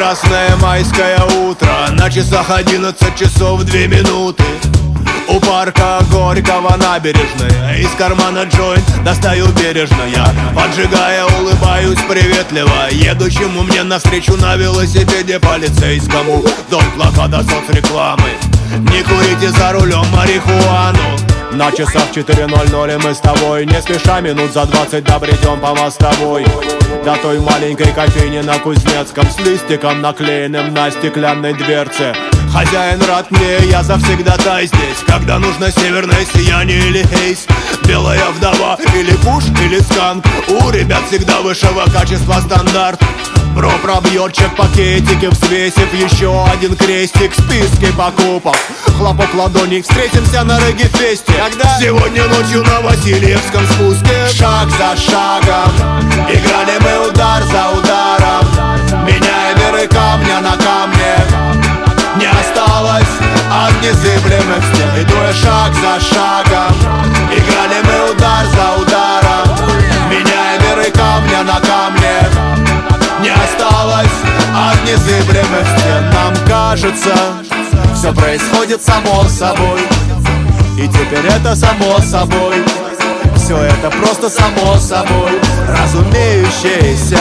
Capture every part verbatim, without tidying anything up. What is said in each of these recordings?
Прекрасное майское утро, на часах одиннадцать часов две минуты. У парка Горького набережная, из кармана джойнт достаю бережно я, поджигая, улыбаюсь приветливо едущему мне навстречу на велосипеде полицейскому. Вдоль плаката соцрекламы: не курите за рулем марихуану. На часах четыре ноль ноль, и мы с тобой не спеша минут за двадцать добредем по мостовой до той маленькой кофейни на Кузнецком с листиком, наклеенным на стеклянной дверце. Хозяин рад мне, я завсегдатай здесь, когда нужно северное сияние или хейс, белая вдова или куш или сканк. У ребят всегда высшего качества стандарт. Бро пробьет чек-пакетики, взвесив еще один крестик в списке покупок. Хлопок ладони, встретимся на регги-фесте, когда сегодня ночью на Васильевском спуске. Шаг за шагом играли мы удар за ударом, меняя миры камня на камне. Не осталось от незыблемых стен. Идуя шаг за шагом, играли мы удар за ударом, меняя миры камня на камне. Не осталось от незыблемых стен. Нам кажется, все происходит само собой, и теперь это само собой. Все это просто само собой разумеющееся.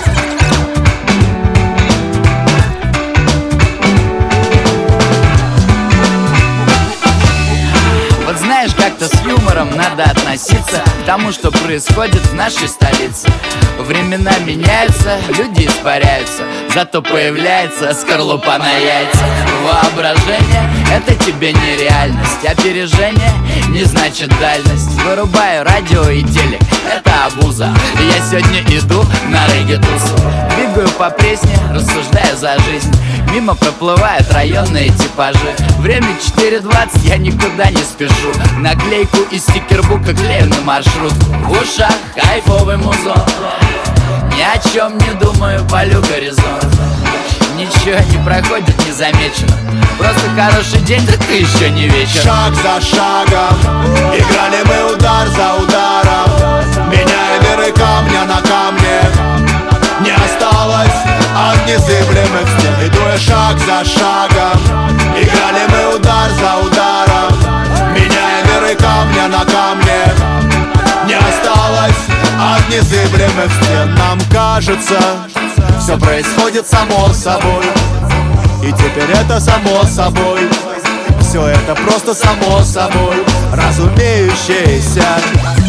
Знаешь, как-то с юмором надо относиться к тому, что происходит в нашей столице. Времена меняются, люди испаряются, зато появляется скорлупа на яйца. Воображение — это тебе не реальность, опережение не значит дальность. Вырубаю радио и телек, это обуза. Я сегодня иду на регги-тусу, двигаю по Пресне, рассуждая за жизнь. Мимо проплывают районные типажи. Время четыре двадцать, я никуда не спешу. Наклейку из стикербука клею на маршрут. В ушах кайфовый музон, ни о чем не думаю, полю горизонт. Ничего не проходит незамеченно, просто хороший день, так и еще не вечер. Шаг за шагом играли мы удар за ударом, меняя миры камня на камне. Не осталось от незыблемых стен. Идуя шаг за шагом, играли мы удар за ударом, меняя миры камня на камне. Не осталось от незыблемых стен. Нам кажется, все происходит само собой, и теперь это само собой. Все это просто само собой разумеющееся.